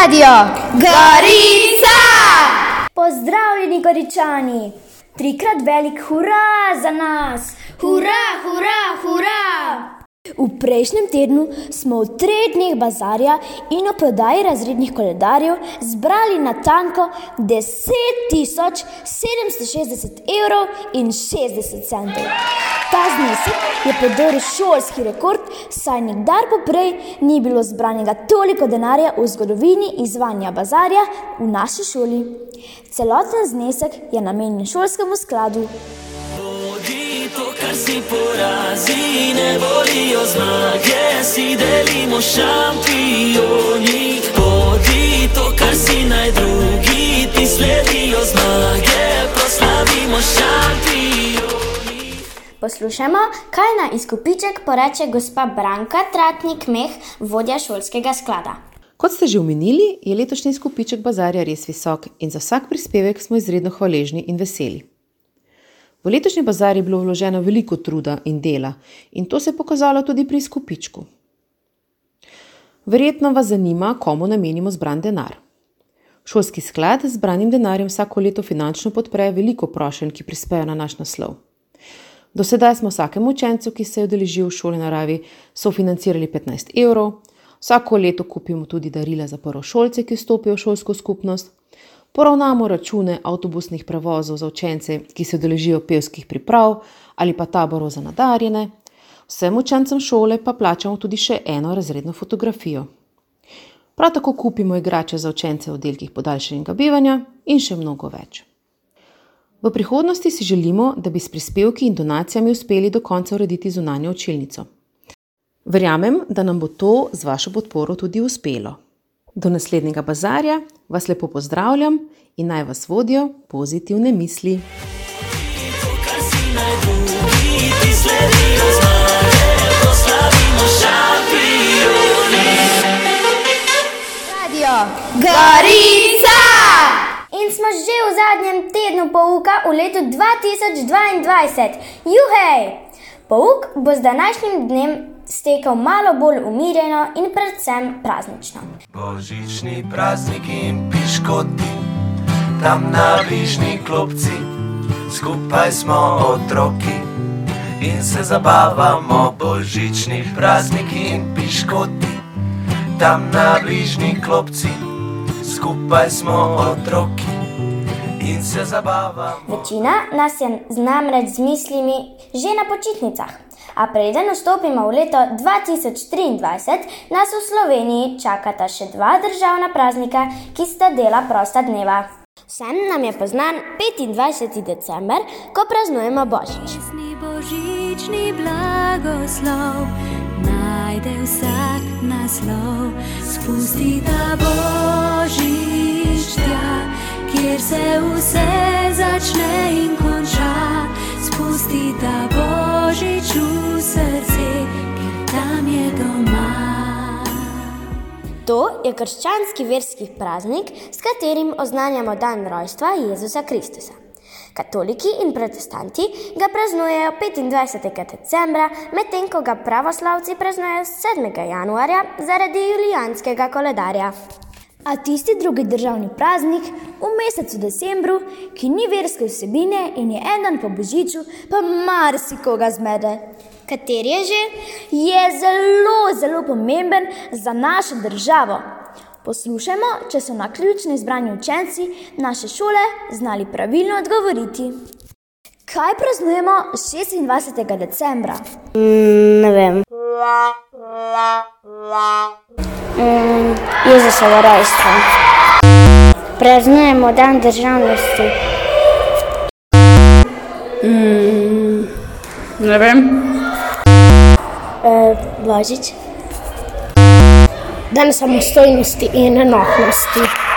Radio Gorica! Pozdravljeni Goričani! Trikrat velik hurra za nas! Hurra, hurra, hurra! V prejšnjem tednu smo v 3 dneh bazarja in o prodaji razrednih koledarjev zbrali natanko 10.760 evrov in 60 centov. Ta znesek je podoril šolski rekord, saj nikdar poprej ni bilo zbranega toliko denarja v zgodovini izvajanja bazarja v naši šoli. Celoten znesek je namenjen šolskemu skladu. To, kar si porazi, ne volijo zmage, si delimo šampioni. Bodi to, kar si naj drugi, ti sledijo zmage, proslavimo šampioni. Poslušamo, kaj na izkupiček poreče gospa Branka Tratnik-Meh, vodja šolskega sklada. Kot ste že omenili, je letošnji izkupiček bazarja res visok in za vsak prispevek smo izredno hvaležni in veseli. V letošnji bazar je bilo vloženo veliko truda in dela in to se je pokazalo tudi pri izkupičku. Verjetno vas zanima, komu namenimo zbran denar. Šolski sklad z zbranim denarjem vsako leto finančno podpre veliko prošenj, ki prispejo na naš naslov. Do sedaj smo vsakemu učencu, ki se je udeležil v šoli naravi, sofinancirali 15 evrov, vsako leto kupimo tudi darila za prvošolce, ki vstopijo v šolsko skupnost, poravnamo račune avtobusnih prevozov za učence, ki se udeležijo pevskih priprav ali pa taborov za nadarjene. Vsem učencem šole pa plačamo tudi še eno razredno fotografijo. Prav tako kupimo igrače za učence v oddelkih podaljšanega bivanja in še mnogo več. V prihodnosti si želimo, da bi s prispevki in donacijami uspeli do konca urediti zunanjo učilnico. Verjamem, da nam bo to z vašo podporo tudi uspelo. Do naslednjega bazarja vas lepo pozdravljam in naj vas vodijo pozitivne misli. Radio Gorica! In smo že v zadnjem tednu pouka v letu 2022. Juhej! Pouk bo z današnjim dnem stekal malo bolj umirjeno in predvsem praznično. Božični praznik in piškoti, tam na bližnji klopci, skupaj smo otroki in se zabavamo. Božični praznik in piškoti, tam na bližnji klopci, skupaj smo otroki in se zabavamo. Večina nas je namreč z mislimi že na počitnicah. A preden vstopimo v leto 2023, nas v Sloveniji čakata še 2 državna praznika, ki sta dela prosta dneva. Vsem nam je poznan 25. december, ko praznujemo Božič. Božični blagoslov najde vsak naslov, spusti ta Božič tja, kjer se vse začne in konča. Spusti ta Božič v srce, ker tam je doma. To je krščanski verski praznik, s katerim oznanjamo dan rojstva Jezusa Kristusa. Katoliki in protestanti ga praznujejo 25. decembra, medtem ko ga pravoslavci praznujejo 7. januarja zaradi julijanskega koledarja. A tisti drugi državni praznik v mesecu decembru, ki ni verske vsebine in je en dan po Božiču, pa marsikoga zmede. Kateri je že? Je zelo pomemben za našo državo. Poslušajmo, če so naključno izbrani učenci naše šole znali pravilno odgovoriti. Kaj praznujemo 26. decembra? Ne vem. Jezusovo rojstvo. Praznujemo dan državnosti. Ne vem. Božič. Dan samostojnosti in enotnosti.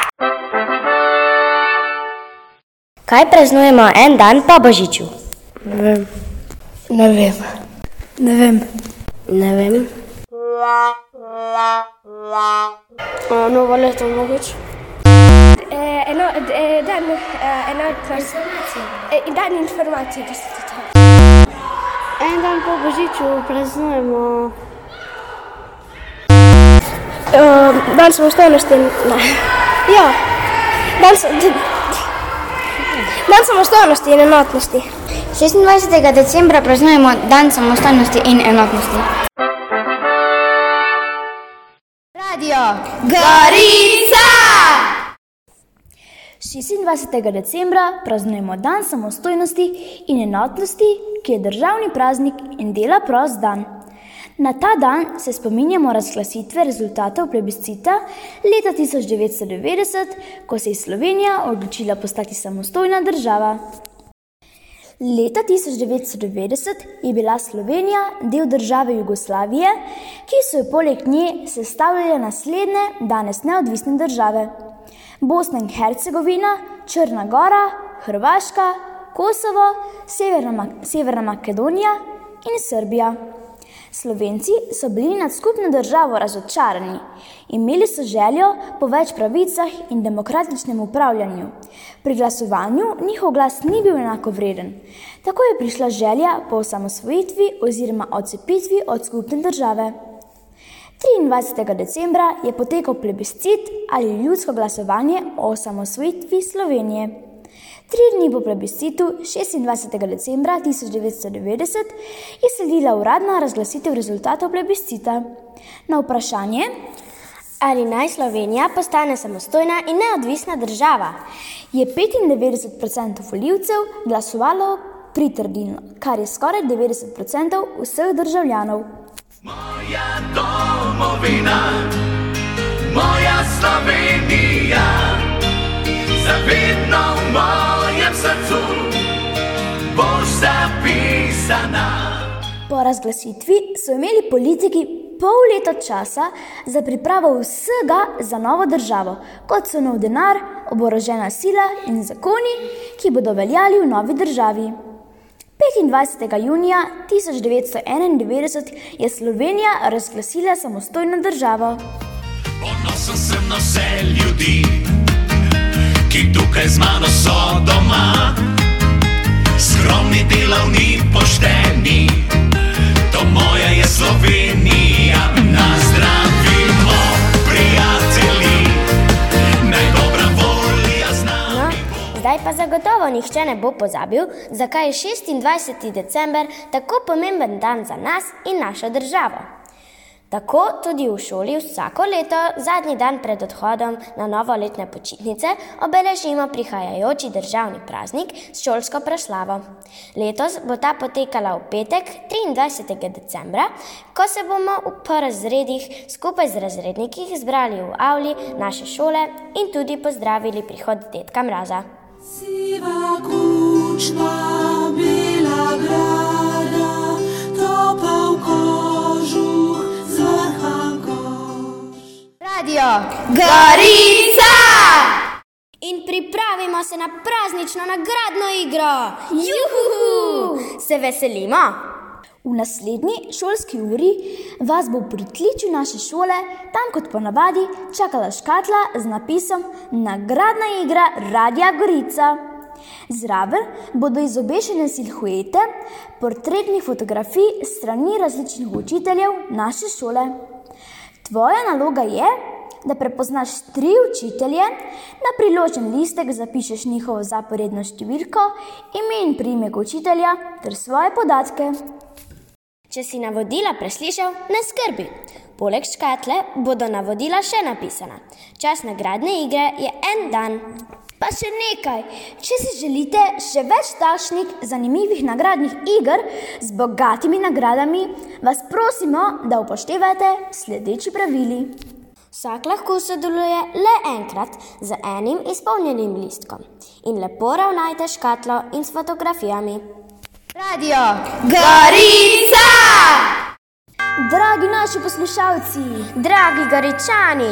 Kaj praznujemo en dan po Božiču? Ne vem. Novo leto mogoče. Dan informacije, da se to. En dan po Božiču praznujemo Dan samostojnosti. Ne. Ja. Dan samostojnosti in enotnosti. 26. decembra praznujemo Dan samostojnosti in enotnosti. Radio Gorica! 26. decembra praznujemo Dan samostojnosti in enotnosti, ki je državni praznik in dela prost dan. Na ta dan se spominjamo razglasitve rezultatov plebiscita leta 1990, ko se je Slovenija odločila postati samostojna država. Leta 1990 je bila Slovenija del države Jugoslavije, ki so jo poleg nje sestavljale naslednje danes neodvisne države: Bosna in Hercegovina, Črna Gora, Hrvaška, Kosovo, Severna Makedonija in Srbija. Slovenci so bili nad skupno državo razočarani. Imeli so željo po več pravicah in demokratičnem upravljanju. Pri glasovanju njihov glas ni bil enako vreden. Tako je prišla želja po osamosvojitvi oziroma odcepitvi od skupne države. 23. decembra je potekal plebiscit ali ljudsko glasovanje o osamosvojitvi Slovenije. 3 dni po plebiscitu 26. decembra 1990 je sledila uradna razglasitev rezultatov plebiscita. Na vprašanje, ali naj Slovenija postane samostojna in neodvisna država, je 95% volivcev glasovalo pritrdilno, kar je skoraj 90% vseh državljanov. Moja domovina, moja Slovenija, zavedno v mojem srcu boš zapisana. Po razglasitvi so imeli politiki pol leta časa za pripravo vsega za novo državo, kot so nov denar, oborožena sila in zakoni, ki bodo veljali v novi državi. 25. junija 1991 je Slovenija razglasila samostojno državo. Ponosen sem na vse ljudi, ki tukaj z mano so doma. Skromni, delavni, pošteni, to moja je Slovenija. Nazdravimo, prijatelji, naj dobra volja z nami bo. Zdaj pa zagotovo nihče ne bo pozabil, zakaj je 26. december tako pomemben dan za nas in našo državo. Tako tudi v šoli vsako leto, zadnji dan pred odhodom na novoletne počitnice, obeležimo prihajajoči državni praznik s šolsko proslavo. Letos bo ta potekala v petek, 23. decembra, ko se bomo po razredih skupaj z razredniki zbrali v avli naše šole in tudi pozdravili prihod Dedka Mraza. Siva kučma, bela brada, topel kožuh, zvrhan koš. Radio Gorica! In pripravimo se na praznično nagradno igro. Juhu! Se veselimo? V naslednji šolski uri vas bo v pritličju naše šole, tam kot ponavadi, čakala škatla z napisom Nagradna igra Radia Gorica. Zraven bodo izobešene silhuete portretnih fotografij s strani različnih učiteljev naše šole. Tvoja naloga je, da prepoznaš 3 učitelje, na priložen listek zapišeš njihovo zaporedno številko, ime in priimek učitelja ter svoje podatke. Če si navodila preslišal, ne skrbi. Poleg škatle bodo navodila še napisana. Čas nagradne igre je 1 dan. Pa še nekaj, če si želite še več takšnih zanimivih nagradnih iger z bogatimi nagradami, vas prosimo, da upoštevate sledeči pravili. Vsak lahko sodeluje le enkrat z enim izpolnjenim listkom. In lepo ravnajte škatlo in s fotografijami. Radio Gorica! Dragi naši poslušalci, dragi Goričani,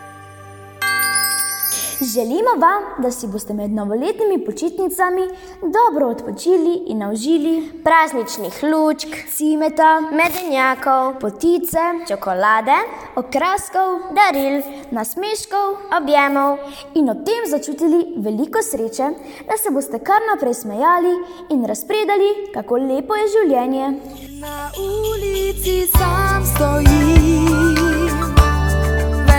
želimo vam, da si boste med novoletnimi počitnicami dobro odpočili in naužili prazničnih lučk, cimeta, medenjakov, potice, čokolade, okraskov, daril, nasmeškov, objemov in ob tem začutili veliko sreče, da se boste kar naprej smejali in razpredali, kako lepo je življenje. Na ulici sam stojim,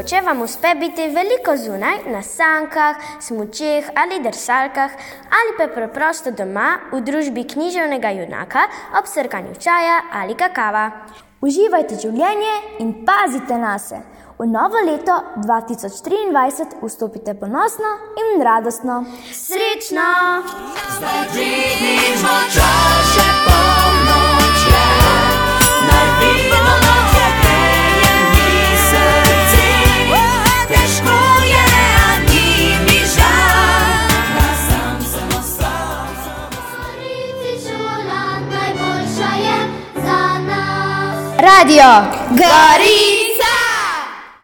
Mogoče vam uspe biti veliko zunaj, na sankah, smučeh ali drsalkah, ali pa preprosto doma v družbi književnega junaka ob srkanju čaja ali kakava. Uživajte življenje in pazite nase. V novo leto 2023 vstopite ponosno in radostno. Srečno! Zdaj dvignimo čaše polnoče, naj vino noče greje mi srce. Težko je, a ni mi žal, da sam sem ostal. Gorici šola najboljša je za nas. Radio Gorica.